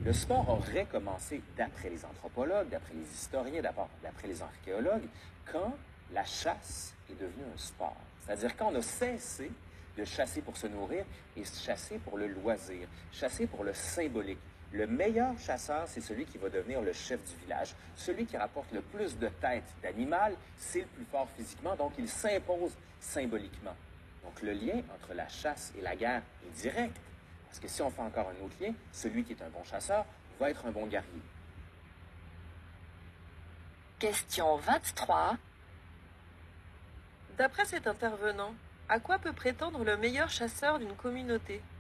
Le sport aurait commencé, d'après les anthropologues, d'après les historiens, d'après les archéologues, quand la chasse est devenue un sport. C'est-à-dire quand on a cessé de chasser pour se nourrir et chasser pour le loisir, chasser pour le symbolique. Le meilleur chasseur, c'est celui qui va devenir le chef du village. Celui qui rapporte le plus de têtes d'animal, c'est le plus fort physiquement, donc il s'impose symboliquement. Donc le lien entre la chasse et la guerre est direct. Parce que si on fait encore un autre lien, celui qui est un bon chasseur va être un bon guerrier. Question 23. D'après cet intervenant, à quoi peut prétendre le meilleur chasseur d'une communauté?